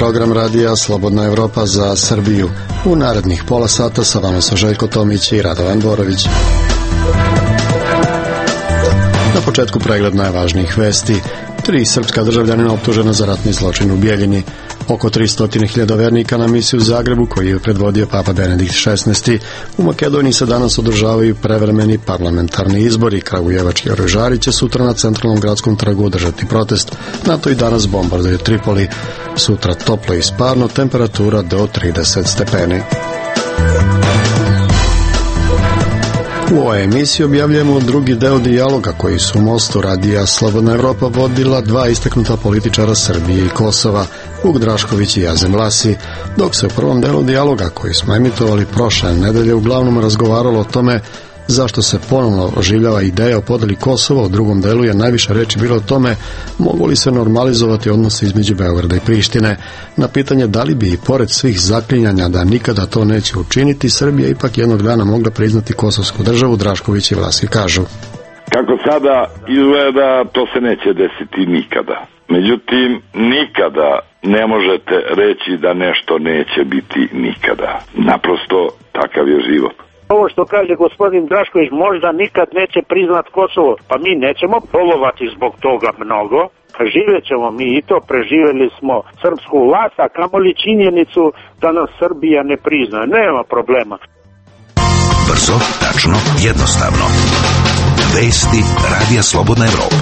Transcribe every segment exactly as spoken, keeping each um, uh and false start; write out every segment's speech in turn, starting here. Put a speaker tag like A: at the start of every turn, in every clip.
A: program radija Slobodna Evropa za Srbiju. U narednih pola sata sa vama su Željko Tomić i Radovan Borović. Na početku pregled najvažnijih vesti. Tri srpska državljanina optužena za ratni zločin u Bijeljini. Oko tristo hiljada vernika na misiju u Zagrebu koju je predvodio Papa Benedikt šesnaesti. U Makedoniji se danas održavaju prevremeni parlamentarni izbori. Kragujevački oružari će sutra na centralnom gradskom trgu održati protest. NATO i danas bombarduje Tripoli. Sutra toplo i sparno, temperatura do trideset stepeni. U ovoj emisiji objavljujemo drugi deo dijaloga koji su u mostu radija Slobodna Evropa vodila dva istaknuta političara Srbije i Kosova, Vuk Drašković i Jazem Lasi, dok se u prvom delu dijaloga koji smo emitovali prošle nedelje uglavnom razgovaralo o tome zašto se ponovno oživljava ideja o podeli Kosova. U drugom delu je najviše reči bilo o tome mogu li se normalizovati odnosi između Beograda i Prištine. Na pitanje da li bi i pored svih zaklinjanja da nikada to neće učiniti, Srbija ipak jednog dana mogla priznati kosovsku državu, Drašković i Vlasi kažu.
B: Kako sada izgleda, to se neće desiti nikada. Međutim, nikada ne možete reći da nešto neće biti nikada. Naprosto, takav je život.
C: Ovo što kaže gospodin Drašković, možda nikad neće priznat Kosovo, pa mi nećemo bolovati zbog toga mnogo. Živjet ćemo mi i to, preživjeli smo srpsku vlast, a kamoli činjenicu da nas Srbija ne priznaje. Nema problema.
D: Brzo, tačno, jednostavno. Vesti radija Slobodna Evropa.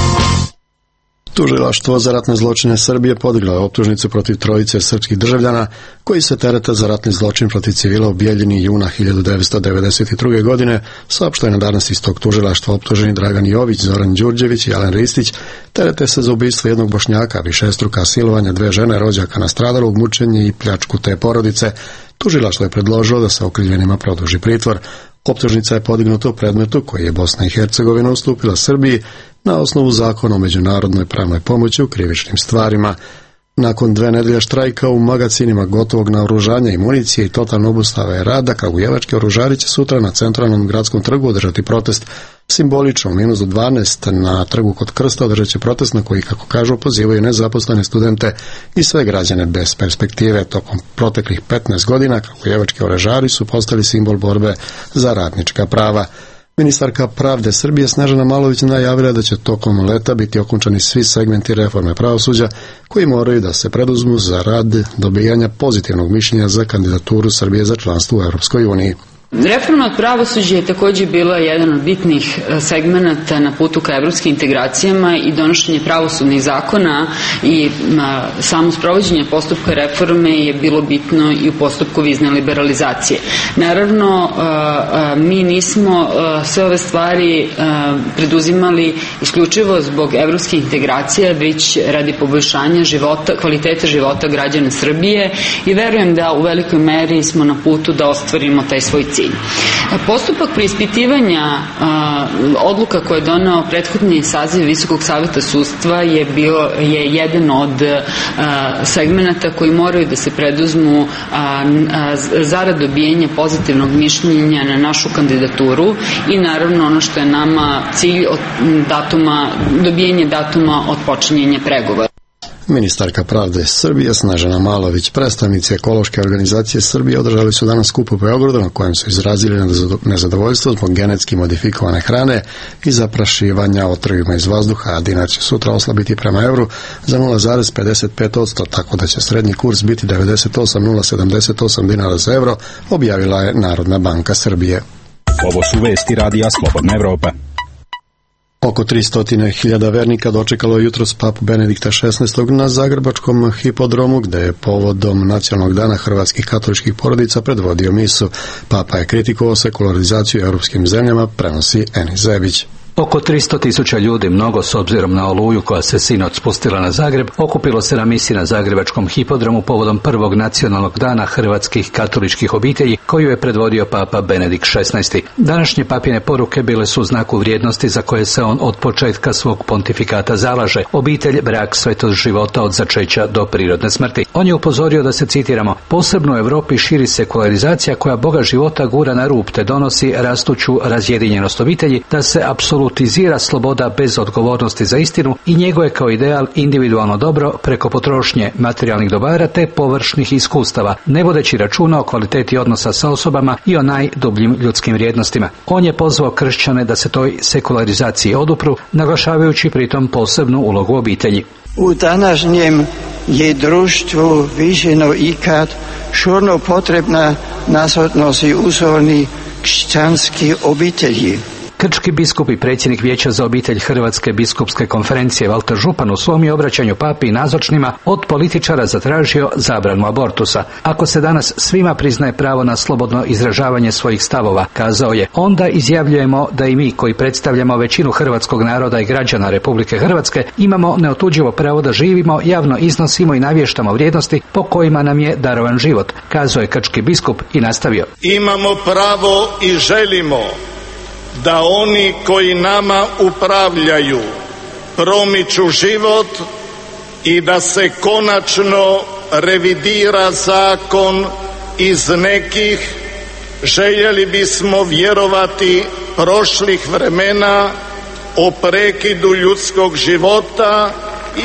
A: Tužilaštvo za ratne zločine Srbije podiglo je optužnicu protiv trojice srpskih državljana koji se terete za ratni zločin protiv civila u Bijeljini juna hiljadu devetsto devedeset druge. godine, saopšteno je danas iz tog tužilaštva optuženi Dragan Jović, Zoran Đurđević i Alen Ristić, terete se za ubistvo jednog Bošnjaka, višestruka silovanja dve žene, rođaka nastradalog, mučenje i pljačku te porodice. Tužilaštvo je predložilo da se okrivljenima produži pritvor. Optužnica je podignuta u predmetu koji je Bosna i Hercegovina ustupila Srbiji na osnovu zakona o međunarodnoj pravnoj pomoći u krivičnim stvarima. Nakon dve nedelje štrajka u magacinima gotovog naoružanja i municije i totalno obustave rada, kragujevački oružari će sutra na centralnom gradskom trgu održati protest. Simbolično u minus do dvanaest na trgu kod Krsta održat će protest na koji, kako kažu, pozivaju nezaposlene studente i sve građane bez perspektive. Tokom proteklih petnaest godina kragujevački oružari su postali simbol borbe za radnička prava. Ministarka pravde Srbije Snežana Malović najavila da će tokom leta biti okončani svi segmenti reforme pravosuđa koji moraju da se preduzmu za rad dobijanja pozitivnog mišljenja za kandidaturu Srbije za članstvo u Europskoj uniji.
E: Reforma pravosuđa je također bila jedan od bitnih segmenata na putu ka evropskim integracijama i donošenje pravosudnih zakona i samo sprovođenje postupka reforme je bilo bitno i u postupku vizne liberalizacije. Naravno, mi nismo sve ove stvari preduzimali isključivo zbog evropskih integracija, već radi poboljšanja života, kvaliteta života građana Srbije i verujem da u velikoj meri smo na putu da ostvarimo taj svoj cilj. Postupak preispitivanja a, odluka koje je doneo prethodni saziv Visokog saveta sudstva je bio je jedan od a, segmenata koji moraju da se preduzmu a, a, zarad dobijanja pozitivnog mišljenja na našu kandidaturu i naravno ono što je nama cilj od datuma, dobijanje datuma od počinjenja pregovora.
A: Ministarka pravde Srbije Snežana Malović, predstavnici ekološke organizacije Srbije održali su danas skup u Beogradu na kojem su izrazili nezadovoljstvo zbog genetski modifikovane hrane i zaprašivanja otrovima iz vazduha, a dinar će sutra oslabiti prema evru za nula zarez pedeset pet posto, tako da će srednji kurs biti devedeset osam zarez sedamdeset osam dinara za evro, objavila je Narodna banka Srbije.
D: Ovo su vesti radija Slobodna Evropa.
A: Oko tristo hiljada vernika dočekalo je jutros Papu Benedikta šesnaestog na zagrebačkom hipodromu, gde je povodom Nacionalnog dana hrvatskih katoličkih porodica predvodio misu. Papa je kritikovao sekularizaciju u europskim zemljama, prenosi Enis Zebić.
F: Oko tristo tisuća ljudi, mnogo s obzirom na oluju koja se sinoć spustila na Zagreb, okupilo se na misi na zagrebačkom hipodromu povodom prvog nacionalnog dana hrvatskih katoličkih obitelji koju je predvodio Papa Benedikt šesnaesti. Današnje papine poruke bile su u znaku vrijednosti za koje se on od početka svog pontifikata zalaže: obitelj, brak, svetost života od začeća do prirodne smrti. On je upozorio da se, citiramo, posebno u Europi širi sekularizacija koja Boga života gura na rub te donosi rastuću razjedinjenost obitelji, da se apsolutno apsolutizira sloboda bez odgovornosti za istinu i njeguje kao ideal individualno dobro preko potrošnje materijalnih dobara te površnih iskustava, ne vodeći računa o kvaliteti odnosa sa osobama i o najdubljim ljudskim vrijednostima. On je pozvao kršćane da se toj sekularizaciji odupru, naglašavajući pritom posebnu ulogu obitelji.
G: U današnjem je društvu više no ikad žurno potrebna nazornost i uzorni kršćanski obitelji.
F: Krčki biskup i predsjednik Vijeća za obitelj Hrvatske biskupske konferencije Valter Župan u svom je obraćanju papi i nazočnima od političara zatražio zabranu abortusa. Ako se danas svima priznaje pravo na slobodno izražavanje svojih stavova, kazao je, onda izjavljujemo da i mi koji predstavljamo većinu hrvatskog naroda i građana Republike Hrvatske imamo neotuđivo pravo da živimo, javno iznosimo i navještamo vrijednosti po kojima nam je darovan život, kazao je krčki biskup i nastavio.
H: Imamo pravo i želimo da oni koji nama upravljaju promiču život i da se konačno revidira zakon iz nekih, željeli bismo vjerovati, prošlih vremena o prekidu ljudskog života i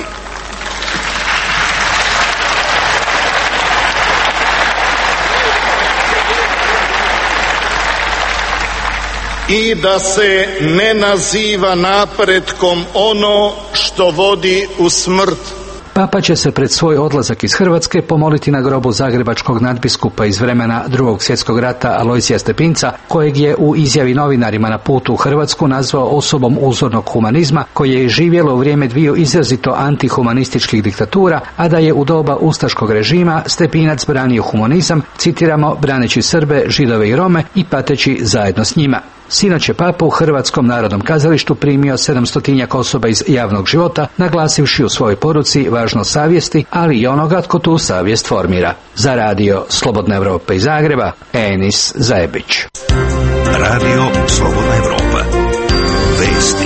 H: i da se ne naziva napretkom ono što vodi u smrt.
F: Papa će se pred svoj odlazak iz Hrvatske pomoliti na grobu zagrebačkog nadbiskupa iz vremena Drugog svjetskog rata Alojzija Stepinca, kojeg je u izjavi novinarima na putu u Hrvatsku nazvao osobom uzornog humanizma, koje je živjelo u vrijeme dviju izrazito antihumanističkih diktatura, a da je u doba ustaškog režima Stepinac branio humanizam, citiramo, braneći Srbe, Židove i Rome i pateći zajedno s njima. Sinoć je Papa u Hrvatskom narodnom kazalištu primio sedamstotinjak osoba iz javnog života, naglasivši u svojoj poruci važnost savjesti, ali i onoga tko tu savjest formira. Za radio Slobodna Evropa iz Zagreba, Enis Zajebić.
D: Radio Slobodna Evropa. Vesti.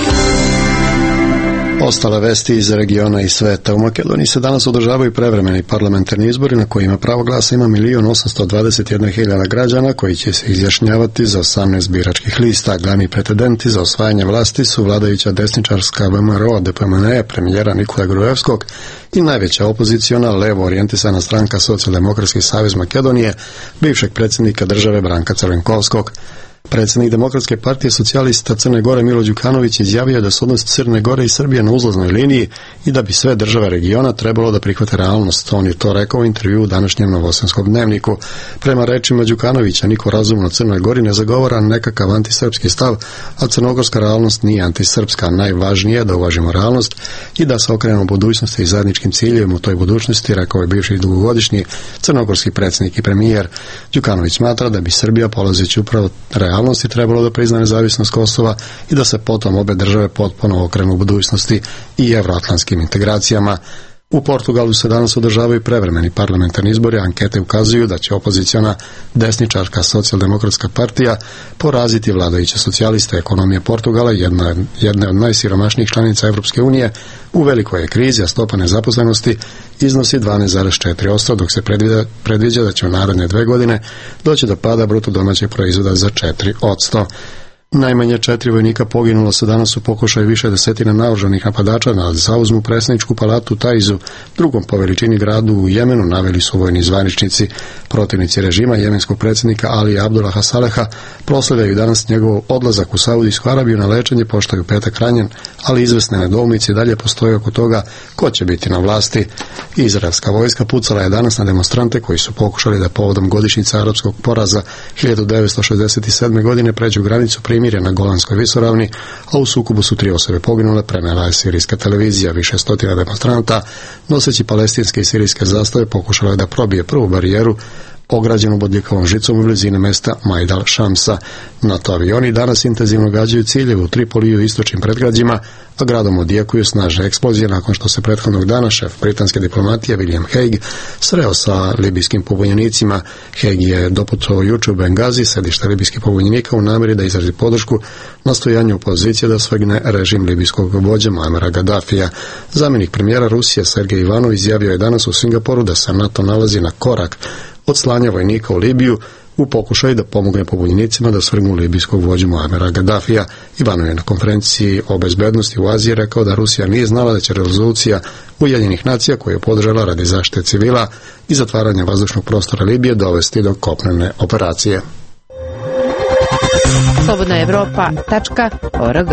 A: Ostale vesti iz regiona i sveta. U Makedoniji se danas održavaju prevremeni parlamentarni izbori na kojima pravo glasa ima milion osamsto dvadeset jedna hiljada građana koji će se izjašnjavati za osamnaest biračkih lista. Glavni pretendenti za osvajanje vlasti su vladajuća desničarska V M R O D P M N E premijera Nikole Grujevskog i najveća opoziciona levo orijentisana stranka Socijaldemokratski savez Makedonije, bivšeg predsjednika države Branka Crvenkovskog. Predsjednik Demokratske partije socijalista Crne Gore Milo Đukanović izjavio da su odnosi Crne Gore i Srbije na uzlaznoj liniji i da bi sve države regiona trebalo da prihvate realnost. On je to rekao u intervjuu u današnjem Novosadskom dnevniku. Prema rečima Đukanovića, niko razumno Crnoj Gori ne zagovara nekakav antisrpski stav, a crnogorska realnost nije antisrpska. Najvažnije je da uvažimo realnost i da se okrenemo budućnosti i zajedničkim ciljevima u toj budućnosti, rekao je bivši dugogodišnji crnogorski predsjednik i premijer. Đukanović smatra da bi Srbija polazeći upravo realnosti trebalo da prizna nezavisnost Kosova i da se potom obe države potpuno okrenu u budućnosti i evroatlantskim integracijama. U Portugalu se danas održavaju prevremeni parlamentarni izbori, ankete ukazuju da će opoziciona desničarska socijaldemokratska partija poraziti vladajuće socijaliste. Ekonomija Portugala, jedna, jedna od najsiromašnijih članica Evropske unije, u velikoj je krizi, a stopa nezaposlenosti iznosi dvanaest zarez četiri posto, dok se predviđa, predviđa da će u naredne dve godine doći do pada bruto domaćeg proizvoda za četiri posto. Najmanje četiri vojnika poginulo se danas u pokušaju više desetina naoružanih napadača na zauzmu predsjedničku palatu u Taizu, drugom po veličini gradu u Jemenu, naveli su vojni zvaničnici. Protivnici režima jemenskog predsjednika Ali Abdullaha Saleha proslavljaju danas njegov odlazak u Saudijsku Arabiju na lečenje, pošto je u petak ranjen, ali izvesne nedoumice dalje postoje oko toga ko će biti na vlasti. Izraelska vojska pucala je danas na demonstrante koji su pokušali da povodom godišnjice arapskog poraza hiljadu devetsto šezdeset sedme. godine pređu granicu primirja na Golanskoj visoravni, a u sukobu su tri osobe poginule, prenela je sirijska televizija. Više stotina demonstranta noseći palestinske i sirijske zastave pokušalo je da probije prvu barijeru ograđenu bodljikavom žicom u blizini mesta Majdal Šamsa. NATO avioni danas intenzivno gađaju ciljeve u Tripoliju i istočnim predgrađima, a gradom odjekuju snažne eksplozije nakon što se prethodnog dana šef britanske diplomatije William Hague sreo sa libijskim pobunjenicima. Hague je doputovao juče u Bengazi, sedište libijskih pobunjenika, u namjeri da izrazi podršku nastojanju opozicije da svegne režim libijskog vođe Muamera Gaddafija. Zamjenik premijera Rusije Sergej Ivanov izjavio je danas u Singapuru da se NATO nalazi na korak od slanja vojnika u Libiju u pokušaju da pomogne pobunjenicima da svrgnu libijskog vođu Muamera Gaddafija. Ivanov je na konferenciji o bezbednosti u Aziji rekao da Rusija nije znala da će rezolucija Ujedinjenih nacija koju je podržala radi zaštite civila i zatvaranja vazdušnog prostora Libije dovesti do kopnene operacije.
I: slobodna evropa tačka org.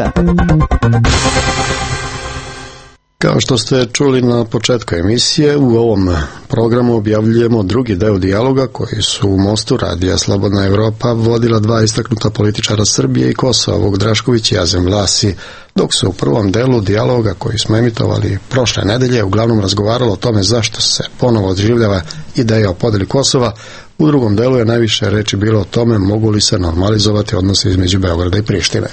A: Kao što ste čuli na početku emisije, u ovom programu objavljujemo drugi deo dijaloga koji su u mostu radija Slobodna Evropa vodila dva istaknuta političara Srbije i Kosova, Vuk Drašković i Azem Vlasi, dok se u prvom delu dijaloga koji smo emitovali prošle nedelje uglavnom razgovaralo o tome zašto se ponovo odživljava ideja o podeli Kosova. U drugom delu je najviše reči bilo o tome mogu li se normalizovati odnose između Beograda i Prištine.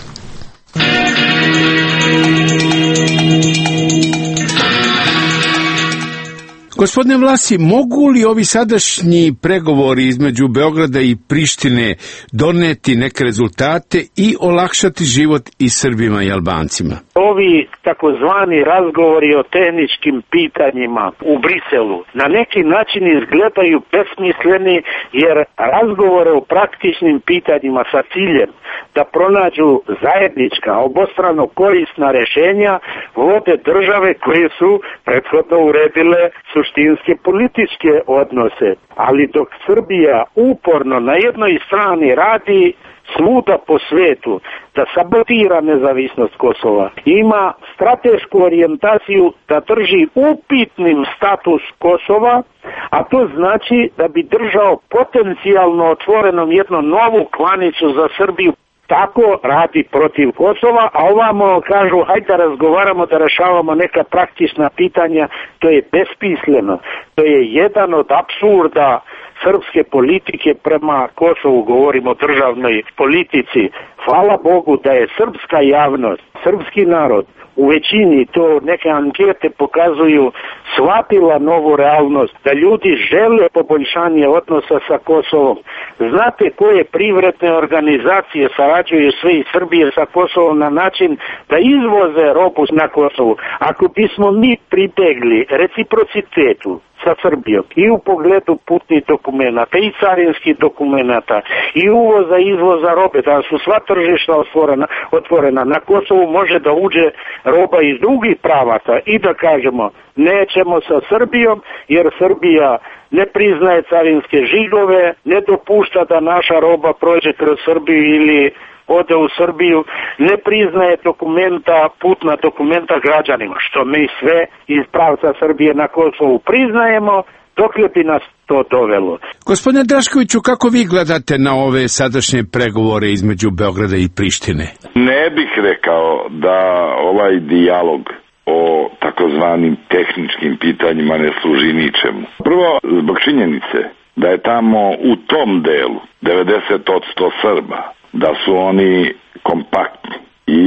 J: Gospodine Vlasi, mogu li ovi sadašnji pregovori između Beograda i Prištine doneti neke rezultate i olakšati život i Srbima i Albancima?
C: Ovi takozvani razgovori o tehničkim pitanjima u Briselu na neki način izgledaju besmisleni, jer razgovore o praktičnim pitanjima sa ciljem da pronađu zajednička, obostrano korisna rešenja vode države koje su prethodno uredile suštinske političke odnose. Ali dok Srbija uporno na jednoj strani radi svuda po svetu da sabotira nezavisnost Kosova, ima stratešku orijentaciju da drži upitnim status Kosova, a to znači da bi držao potencijalno otvorenom jednu novu klanicu za Srbiju. Tako radi protiv Kosova, a ovamo kažu hajde da razgovaramo, da rešavamo neka praktična pitanja. To je besmisleno. To je jedan od apsurda srpske politike prema Kosovu, govorimo o državnoj politici. Hvala Bogu da je srpska javnost, srpski narod, u većini, to neke ankete pokazuju, shvatila novu realnost, da ljudi žele poboljšanje odnosa sa Kosovom. Znate koje privredne organizacije sarađuju sve iz Srbije sa Kosovom na način da izvoze robu na Kosovu? Ako bismo mi pritegli reciprocitetu sa Srbijom i u pogledu putnih dokumenata i carinskih dokumenata i uvoza i izvoza robe, da su sva tržišta otvorena, otvorena. Na Kosovu može da uđe roba iz drugih pravaca i da kažemo nećemo sa Srbijom jer Srbija ne priznaje carinske žigove, ne dopušta da naša roba prođe kroz Srbiju ili ode u Srbiju, ne priznaje dokumenta, putna dokumenta građanima, što mi sve iz pravca Srbije na Kosovu priznajemo, dokle bi nas to dovelo.
J: Gospodine Draškoviću, kako vi gledate na ove sadašnje pregovore između Beograda i Prištine?
B: Ne bih rekao da ovaj dijalog o takozvanim tehničkim pitanjima ne služi ničemu. Prvo, zbog činjenice da je tamo u tom delu devedeset posto Srba, da su oni kompaktni i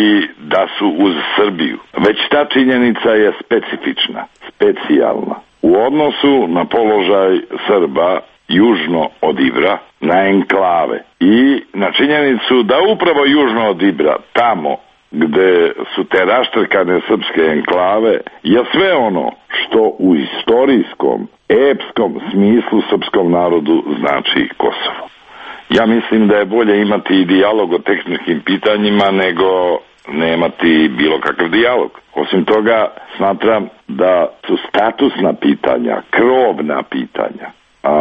B: da su uz Srbiju. Već ta činjenica je specifična, specijalna. U odnosu na položaj Srba južno od Ibra, na enklave i na činjenicu da upravo južno od Ibra, tamo gde su te raštrkane srpske enklave, je sve ono što u istorijskom, epskom smislu srpskom narodu znači Kosovo. Ja mislim da je bolje imati dijalog o tehničkim pitanjima nego nemati bilo kakav dijalog. Osim toga, smatram da su statusna pitanja, krovna pitanja, a,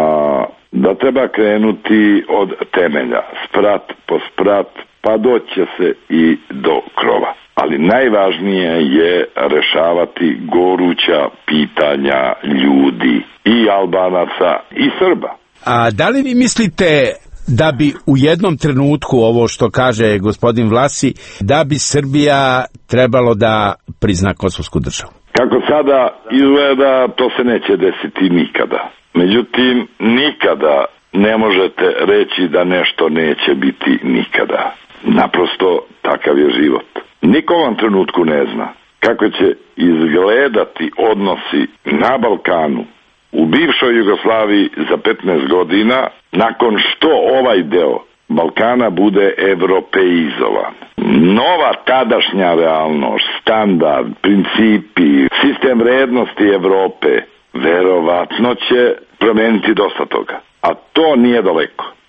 B: da treba krenuti od temelja, sprat po sprat, pa doće se i do krova. Ali najvažnije je rešavati goruća pitanja ljudi, i Albanaca i Srba.
J: A da li vi mislite da bi u jednom trenutku, ovo što kaže gospodin Vlasi, da bi Srbija trebalo da prizna kosovsku državu?
B: Kako sada izgleda, to se neće desiti nikada. Međutim, nikada ne možete reći da nešto neće biti nikada. Naprosto takav je život. Niko vam trenutku ne zna kako će izgledati odnosi na Balkanu, u bivšoj Jugoslaviji za petnaest godina, nakon što ovaj deo Balkana bude evropeizovan. Nova tadašnja realnost, standard, principi, sistem vrednosti Evrope verovatno će promeniti dosta toga. A to nije daleko.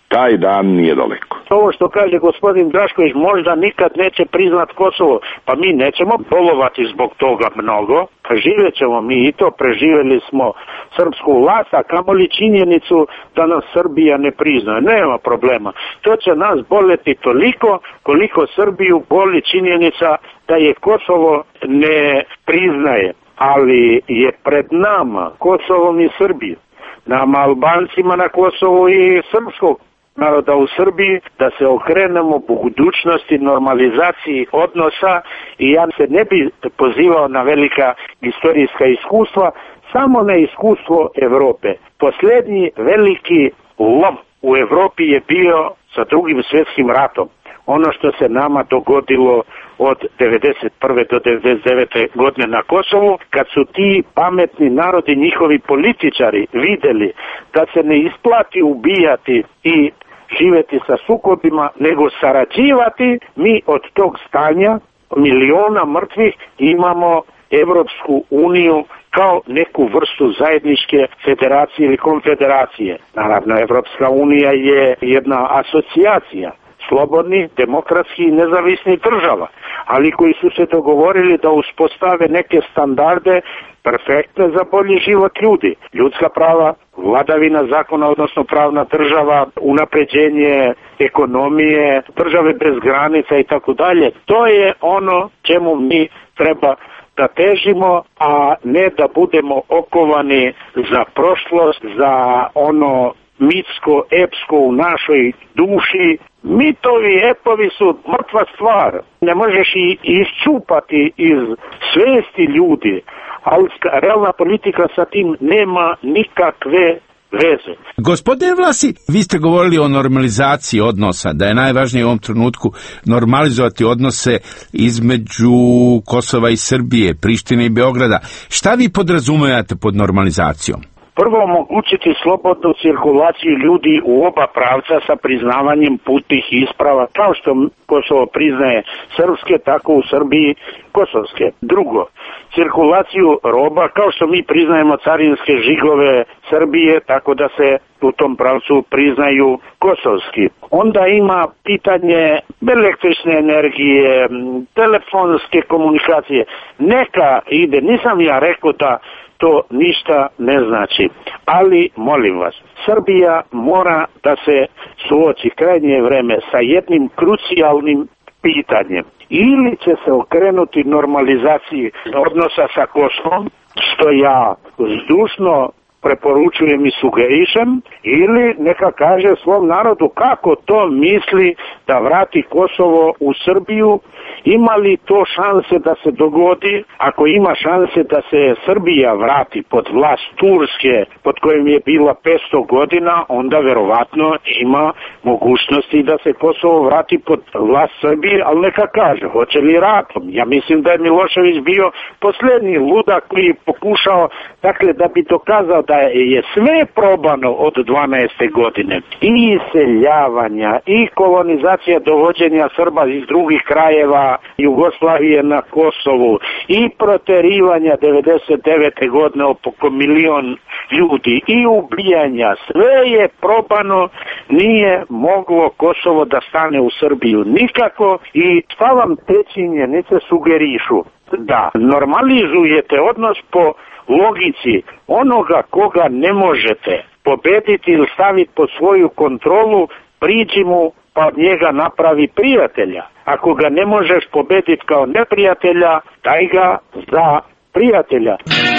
B: taj dan nije daleko.
C: Ovo što kaže gospodin Drašković, možda nikad neće priznat Kosovo, pa mi nećemo bolovati zbog toga mnogo, živjet ćemo mi i to, preživjeli smo srpsku vlast, a kamoli činjenicu da nas Srbija ne priznaje. Nema problema. To će nas boleti toliko koliko Srbiju boli činjenica da je Kosovo ne priznaje, ali je pred nama Kosovom i Srbiju, nama Albancima na Kosovu i srpskog naroda u Srbiji, da se okrenemo budućnosti, normalizaciji odnosa, i ja se ne bi pozivao na velika istorijska iskustva, samo na iskustvo Evrope. Posljednji veliki lom u Evropi je bio sa Drugim svjetskim ratom. Ono što se nama dogodilo od devedeset prve do devedeset devete godine na Kosovu, kad su ti pametni narodi, njihovi političari vidjeli da se ne isplati ubijati i živjeti sa sukobima, nego sarađivati, mi od tog stanja miliona mrtvih imamo Evropsku uniju kao neku vrstu zajedničke federacije ili konfederacije. Naravno, Evropska unija je jedna asocijacija slobodnih, demokratskih i nezavisnih država, ali koji su se dogovorili da uspostave neke standarde perfektne za bolji život ljudi. Ljudska prava, vladavina zakona, odnosno pravna država, unapređenje ekonomije, države bez granica i tako dalje. To je ono čemu mi treba da težimo, a ne da budemo okovani za prošlost, za ono mitsko, epsko u našoj duši. Mitovi, epovi su mrtva stvar. Ne možeš ih iščupati iz svesti ljudi, ali realna politika sa tim nema nikakve veze.
J: Gospodine Vlasi, vi ste govorili o normalizaciji odnosa, da je najvažnije u ovom trenutku normalizovati odnose između Kosova i Srbije, Prištine i Beograda. Šta vi podrazumevate pod normalizacijom?
C: Prvo, omogućiti slobodnu cirkulaciju ljudi u oba pravca sa priznavanjem putnih isprava, kao što Kosovo priznaje srpske, tako u Srbiji kosovske. Drugo, cirkulaciju roba, kao što mi priznajemo carinske žigove Srbije, tako da se u tom pravcu priznaju kosovski. Onda ima pitanje električne energije, telefonske komunikacije. Neka ide, nisam ja rekao da to ništa ne znači. Ali, molim vas, Srbija mora da se suoči krajnje vreme sa jednim krucijalnim pitanjem. Ili će se okrenuti normalizaciji odnosa sa Kosovom, što ja zdušno preporučujem i sugerišem, ili neka kaže svom narodu kako to misli da vrati Kosovo u Srbiju. Ima li to šanse da se dogodi? Ako ima šanse da se Srbija vrati pod vlast Turske, pod kojim je bila petsto godina, onda verovatno ima mogućnosti da se Kosovo vrati pod vlast Srbije, ali neka kaže, hoće li ratom? Ja mislim da je Milošević bio posljednji ludak koji je pokušao, dakle, da bi dokazao da je sve probano od dvanaeste godine. I iseljavanja, i kolonizacija, dovođenja Srba iz drugih krajeva Jugoslavije na Kosovu, i proterivanja devedeset devete godine oko milion ljudi, i ubijanja. Sve je probano, nije moglo Kosovo da stane u Srbiju nikako. I šta vam te činjenice sugerišu? Da normalizujete odnos po logici onoga koga ne možete pobediti ili staviti pod svoju kontrolu, priđi mu pa od njega napravi prijatelja. Ako ga ne možeš pobediti kao neprijatelja, daj ga za prijatelja.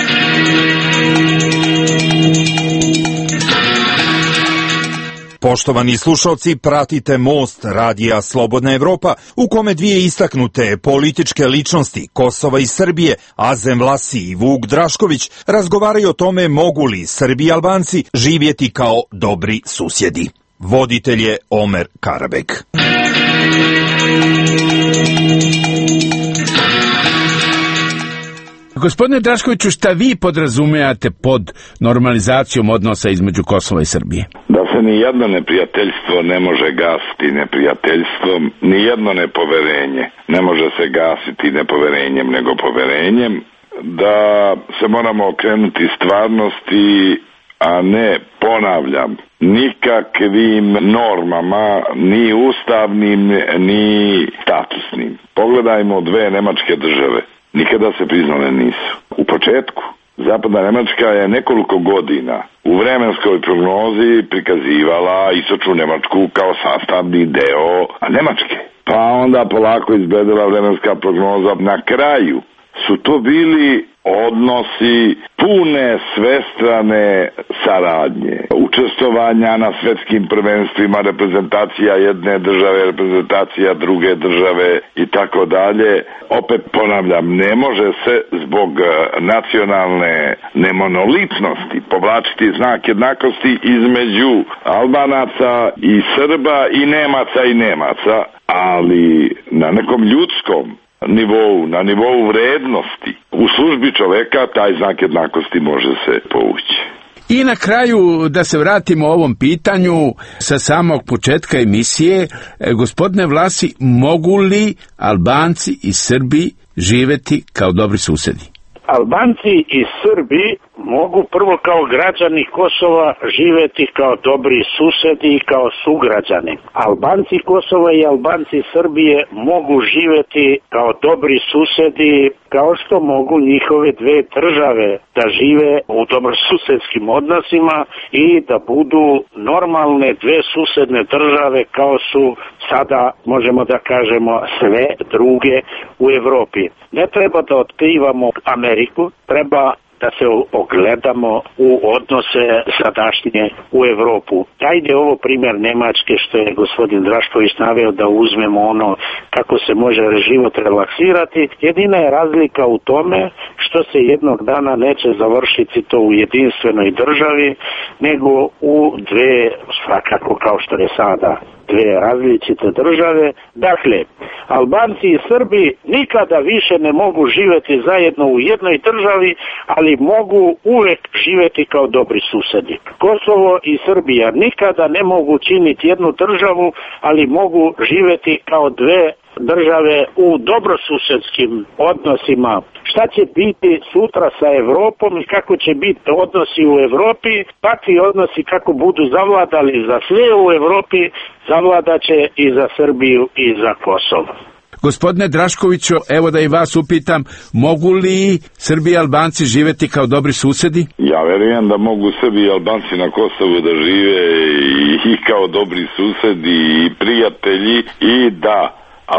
K: Poštovani slušalci, pratite Most radija Slobodna Evropa, u kome dvije istaknute političke ličnosti Kosova i Srbije, Azem Vlasi i Vuk Drašković, razgovaraju o tome mogu li Srbi i Albanci živjeti kao dobri susjedi. Voditelj je Omer Karabek.
J: Gospodine Draškoviću, šta vi podrazumijate pod normalizacijom odnosa između Kosova i Srbije?
B: Da se ni jedno neprijateljstvo ne može gasiti neprijateljstvom, ni jedno nepoverenje ne može se gasiti nepoverenjem nego poverenjem, da se moramo okrenuti stvarnosti, a ne, ponavljam, nikakvim normama, ni ustavnim, ni statusnim. Pogledajmo dve nemačke države. Nikada se priznale nisu. U početku, Zapadna Nemačka je nekoliko godina u vremenskoj prognozi prikazivala istočnu Nemačku kao sastavni deo Nemačke. Pa onda polako izbledela vremenska prognoza. Na kraju su to bili odnosi pune svestrane saradnje, učestvovanja na svetskim prvenstvima, reprezentacija jedne države, reprezentacija druge države i tako dalje. Opet ponavljam, ne može se zbog nacionalne nemonolitnosti povlačiti znak jednakosti između Albanaca i Srba i Nemaca i Nemaca, ali na nekom ljudskom nivou, na nivou vrednosti, u službi čoveka taj znak jednakosti može se povući.
J: I na kraju da se vratimo ovom pitanju sa samog početka emisije, gospodine Vlasi, mogu li Albanci i Srbi živeti kao dobri susedi?
C: Albanci i Srbi mogu prvo kao građani Kosova živeti kao dobri susedi i kao sugrađani. Albanci Kosova i Albanci Srbije mogu živeti kao dobri susedi kao što mogu njihove dve države da žive u dobrosusedskim odnosima i da budu normalne dve susedne države kao su sada, možemo da kažemo, sve druge u Evropi. Ne treba da otkrivamo Ameriku, treba da se ogledamo u odnose sadašnje u Evropu. Ajde ovo primjer Nemačke što je gospodin Drašković naveo da uzmemo ono kako se može život relaksirati. Jedina je razlika u tome što se jednog dana neće završiti to u jedinstvenoj državi, nego u dve, svakako kao što je sada, dve različite države. Dakle, Albanci i Srbi nikada više ne mogu živjeti zajedno u jednoj državi, ali mogu uvek živjeti kao dobri susedi. Kosovo i Srbija nikada ne mogu činiti jednu državu, ali mogu živjeti kao dve države u dobrosusedskim odnosima. Šta će biti sutra sa Evropom i kako će biti odnosi u Evropi, takvi odnosi kako budu zavladali za sve u Evropi, zavladaće i za Srbiju i za Kosovo.
J: Gospodine Draškoviću, evo da i vas upitam, mogu li Srbi i Albanci živeti kao dobri susedi?
B: Ja verujem da mogu Srbi i Albanci na Kosovu da žive i kao dobri susedi i prijatelji i da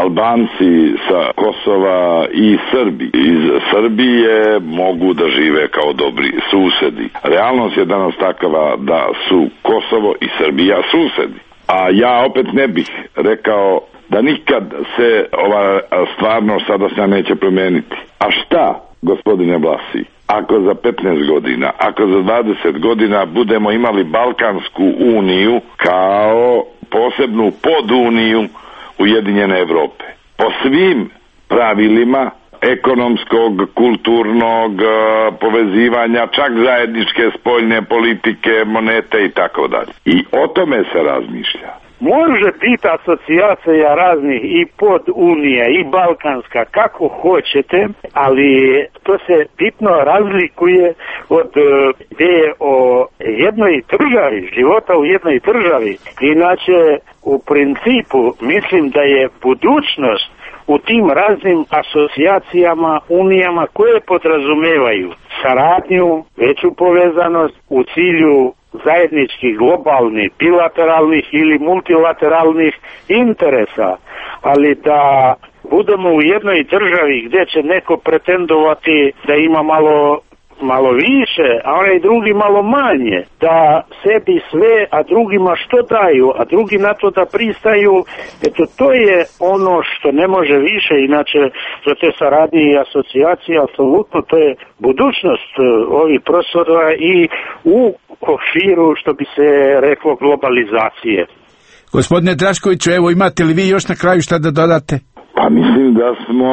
B: Albanci sa Kosova i Srbi iz Srbije mogu da žive kao dobri susedi. Realnost je danas takava da su Kosovo i Srbija susedi. A ja opet ne bih rekao da nikad se ova stvarnost sadašnja neće promeniti. A šta, gospodine Vlasi, ako za petnaest godina, ako za dvadeset godina budemo imali Balkansku uniju kao posebnu poduniju Ujedinjene Evrope, po svim pravilima ekonomskog, kulturnog povezivanja, čak zajedničke spoljne politike, monete i tako dalje. I o tome se razmišlja.
C: Može biti asocijacija raznih i podunija i balkanska kako hoćete, ali to se bitno razlikuje od ideje o jednoj državi, života u jednoj državi. Inače, u principu mislim da je budućnost u tim raznim asocijacijama, unijama koje podrazumevaju saradnju, veću povezanost u cilju zajedničkih globalnih, bilateralnih ili multilateralnih interesa, ali da budemo u jednoj državi gdje će neko pretendovati da ima malo malo više, a onaj drugi malo manje, da sebi sve, a drugima što daju, a drugi na to da pristaju, eto to je ono što ne može više, inače za te saradnje i asocijacije, apsolutno to je budućnost ovih prostora i u okviru, što bi se reklo, globalizacije.
J: Gospodine Draškoviću, evo imate li vi još na kraju šta da dodate?
B: Pa mislim da smo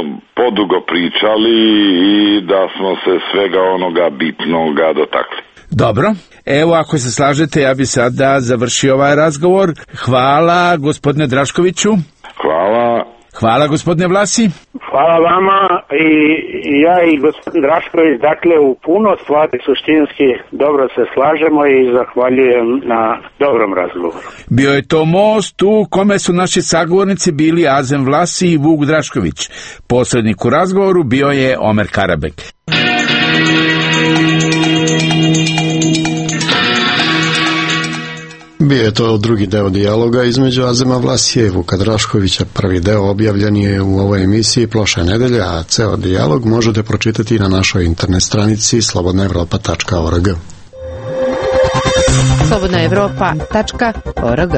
B: podugo pričali i da smo se svega onoga bitnoga dotakli.
J: Dobro, evo ako se slažete, ja bi sada završio ovaj razgovor. Hvala gospodine Draškoviću.
B: Hvala.
J: Hvala gospodine Vlasi.
C: Hvala vama i ja i gospodin Drašković, dakle u puno stvari suštinski dobro se slažemo i zahvaljujem na dobrom razgovoru.
J: Bio je to most u kome su naši sagovornici bili Azem Vlasi i Vuk Drašković. Posrednik u razgovoru bio je Omer Karabek.
A: Bio je to drugi deo dijaloga između Azema Vlasija i Vuka Draškovića. Prvi deo objavljen je u ovoj emisiji prošle nedelje, a ceo dijalog možete pročitati na našoj internet stranici slobodna evropa tačka org.
I: slobodna evropa tačka org.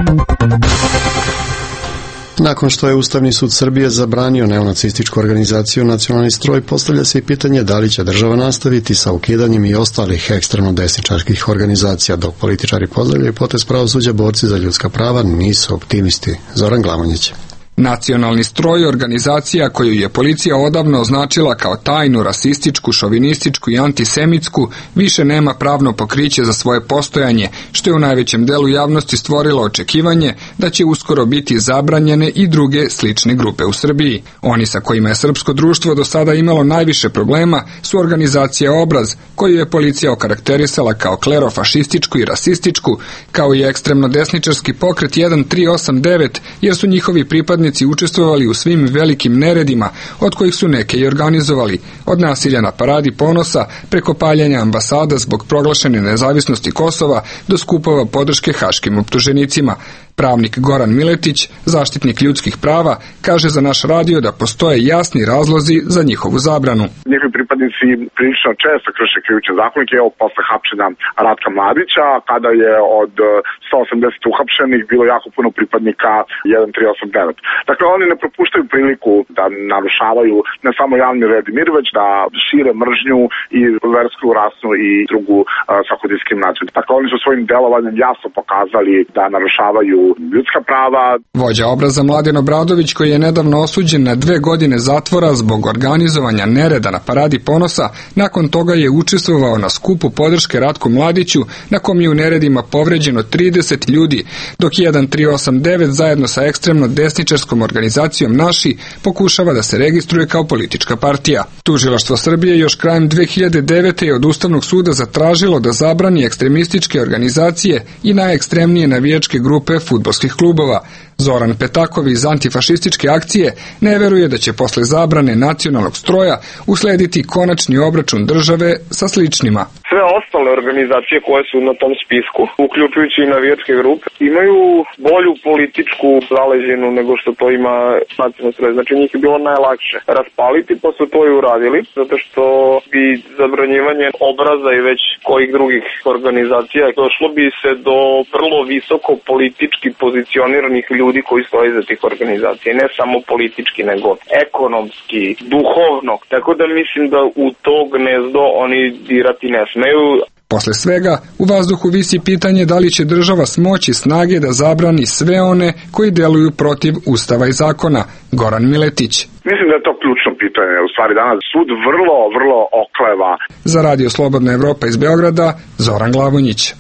A: Nakon što je Ustavni sud Srbije zabranio neonacističku organizaciju Nacionalni stroj, postavlja se i pitanje da li će država nastaviti sa ukidanjem i ostalih ekstremno desničarskih organizacija, dok političari pozdravljaju potez pravosuđa, borci za ljudska prava nisu optimisti. Zoran Glavonjić.
L: Nacionalni stroj, organizacija koju je policija odavno označila kao tajnu, rasističku, šovinističku i antisemitsku, više nema pravno pokriće za svoje postojanje, što je u najvećem delu javnosti stvorilo očekivanje da će uskoro biti zabranjene i druge slične grupe u Srbiji. Oni sa kojima je srpsko društvo do sada imalo najviše problema su organizacija Obraz, koju je policija okarakterisala kao klerofašističku i rasističku, kao i ekstremno desničarski pokret jedan tri osam devet, jer su njihovi pripadnici učestvovali u svim velikim neredima, od kojih su neke i organizovali, od nasilja na Paradi ponosa, preko paljanja ambasada zbog proglašene nezavisnosti Kosova, do skupova podrške haškim optuženicima. Pravnik Goran Miletić, zaštitnik ljudskih prava, kaže za naš radio da postoje jasni razlozi za njihovu zabranu.
M: Njihovi pripadnici prilično često krše krivične zakonike, evo posle hapšenja Ratka Mladića, kada je od sto osamdeset uhapšenih bilo jako puno pripadnika jedan tri osam devet. Dakle, oni ne propuštaju priliku da narušavaju ne samo javni red i mir, već da šire mržnju i versku, rasnu i drugu uh, svaku diskriminaciju. Dakle, oni su svojim delovanjem jasno pokazali da narušavaju ljudska prava.
L: Vođa Obraza Mladen Obradović, koji je nedavno osuđen na dve godine zatvora zbog organizovanja nereda na Paradi ponosa, nakon toga je učestvovao na skupu podrške Ratku Mladiću, na kom je u neredima povređeno trideset ljudi, dok jedan tri osam devet zajedno sa ekstremno desničarskom organizacijom Naši pokušava da se registruje kao politička partija. Tužilaštvo Srbije još krajem dve hiljade devete. je od Ustavnog suda zatražilo da zabrani ekstremističke organizacije i najekstremnije navijačke grupe fudbalskih klubova. Zoran Petakov iz antifašističke akcije ne veruje da će posle zabrane nacionalnog stroja uslediti konačni obračun države sa sličnima.
N: Sve ostale organizacije koje su na tom spisku, uključujući i navijačke grupe, imaju bolju političku zaleđenu nego što to ima nacionalni stroj. Znači njih je bilo najlakše raspaliti, pa su to i uradili, zato što bi zabranjivanje Obraza i već kojih drugih organizacija došlo bi se do vrlo visoko politički pozicioniranih ljudi koji stoje za tih organizacija, ne samo politički, nego ekonomski, duhovno. Tako da mislim da u to gnezdo oni dirati ne smeju.
L: Posle svega, u vazduhu visi pitanje da li će država smoći snage da zabrani sve one koji deluju protiv Ustava i zakona. Goran Miletić.
M: Mislim da je to ključno pitanje. U stvari danas sud vrlo, vrlo okleva.
L: Za Radio Slobodna Evropa iz Beograda, Zoran Glavonjić.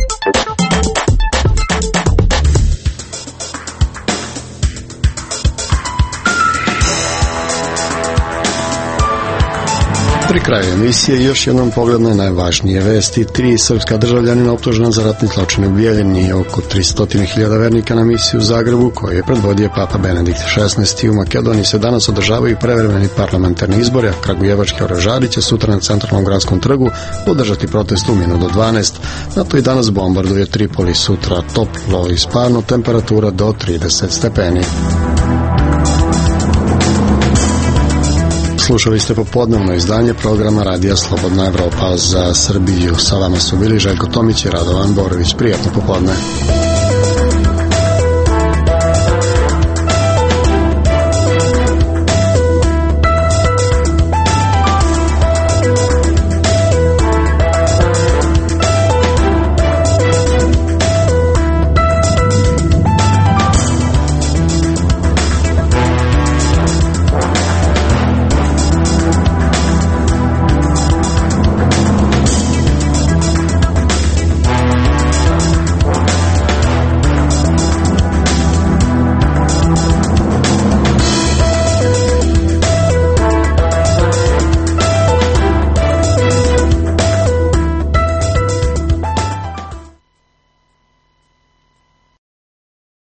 A: Pri kraju emisije još jednom pogled na najvažnije vesti. Tri srpska državljanina optužena za ratni zločin u Bijeljini, oko tristo hiljada vernika na misiju u Zagrebu, koju je predvodio Papa Benedikt šesnaesti. U Makedoniji se danas održavaju prevremeni parlamentarni izbori, a kragujevački oružari će sutra na centralnom gradskom trgu održati protest u minut do dvanaest. NATO i danas bombarduje Tripoli, sutra toplo i sparno, temperatura do trideset stepeni. Slušali ste popodnevno izdanje programa Radija Slobodna Evropa. Za Srbiju sa vama su bili Željko Tomić i Radovan Borović. Prijatno popodne.